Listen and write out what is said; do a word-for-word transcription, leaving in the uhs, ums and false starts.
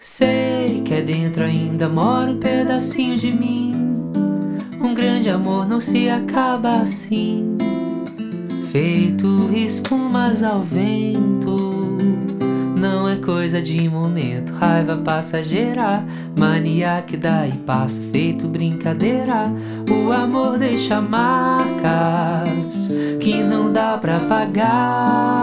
Sei que aí dentro ainda mora um pedacinho de mim. Um grande amor não se acaba assim, feito espumas ao vento. Não é coisa de momento, raiva passageira, mania que dá e passa, feito brincadeira. O amor deixa marcas que não dá pra apagar.